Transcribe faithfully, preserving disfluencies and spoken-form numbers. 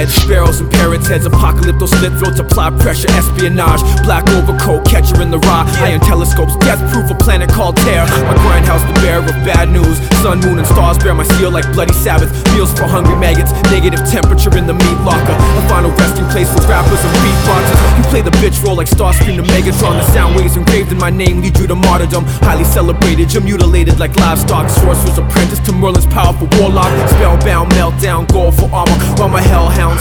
Sparrows and parrots' heads, apocalypto slit throats, apply pressure, espionage, black overcoat, catcher in the rye, iron telescopes, death proof, a planet called Terror. My grindhouse, the bearer of bad news. Sun, moon, and stars bear my seal like bloody Sabbath. Meals for hungry maggots, negative temperature in the meat locker. A final resting place for rappers and beatboxers. You play the bitch role like Starscream to Megatron. The sound waves engraved in my name lead you to martyrdom. Highly celebrated, you're mutilated like livestock. Sorcerer's apprentice to Merlin's powerful warlock. Spellbound, meltdown, goal for armor. While my hellhound